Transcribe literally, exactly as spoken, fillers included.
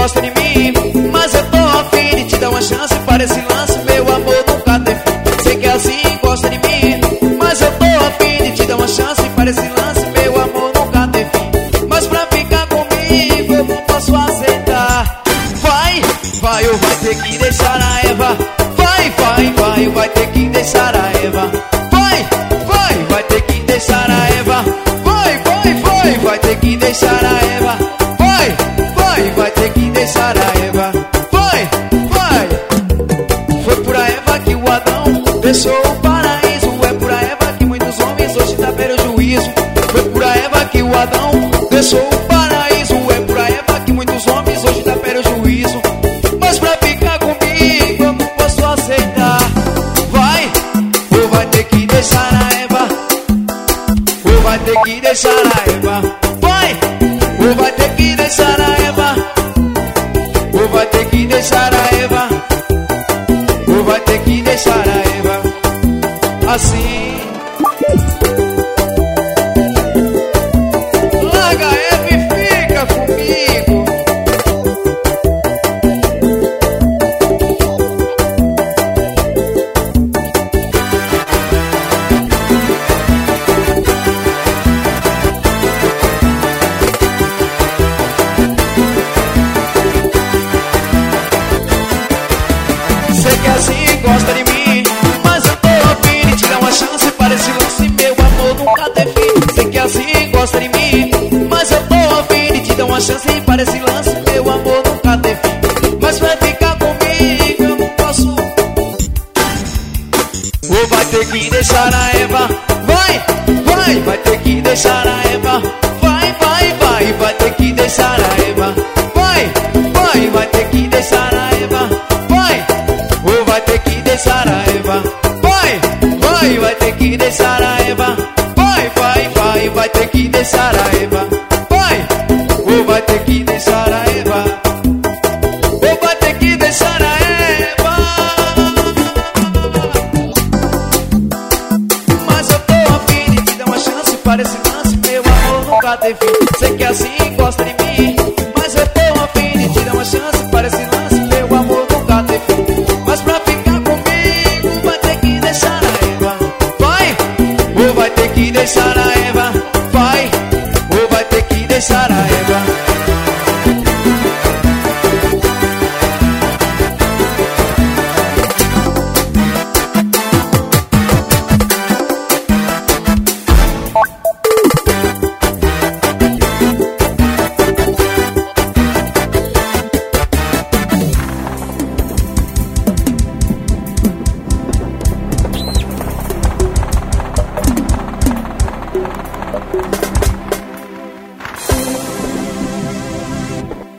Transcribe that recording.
gosta de mim, mas eu tô afim de te dar uma chance para esse lance, meu amor nunca tem fim. Sei que assim gosta de mim, mas eu tô afim de te dar uma chance para esse lance, meu amor nunca tem fim. Mas pra ficar comigo eu não posso aceitar. Vai, vai ou vai ter que deixar a Eva. Vai, vai, vai, vai ter que deixar a Eva. Vai, vai, vai ter que deixar a Eva. Vai, vai, vai, vai ter que deixar a Eva. Vai, vai, vai ter que deixar a Eva. Vai, vai. Foi por a Eva que o Adão deixou o paraíso. É por a Eva que muitos homens hoje tá pelo juízo. Foi por a Eva que o Adão deixou o paraíso. É por a Eva que muitos homens hoje tá pelo juízo. Mas pra ficar comigo eu não posso aceitar. Vai, ou vai ter que deixar a Eva. Ou vai ter que deixar a Eva. Vai, ou vai ter que deixar a Eva. Ou vai ter que deixar a Eva. Ou vai ter que deixar a Eva. Assim. Larga a Eva e fica comigo. Sei que assim gosta de mim, mas eu tô afim de te dar uma chance para esse lance, meu amor nunca tem fim. Sei que assim gosta de mim, mas eu tô afim de te dar uma chance para esse lance, meu amor nunca tem fim. Mas vai ficar comigo, eu não posso. Ou vai ter que deixar a Eva. Vai, vai, vai ter que deixar a Eva. Vai, vai, vai, vai ter que deixar a Eva. Vai, vai, vai ter que deixar a Eva. Vai, ou vai ter que deixar a Eva. Vai, vai, vai ter que deixar a Eva. Vai, vai, vai, vai ter que deixar a Eva. Vai, ou vai ter que deixar a Eva. Ou vai ter que deixar a Eva. Mas eu tô afim de te dar uma chance para esse lance, meu amor nunca tem fim. Sei que assim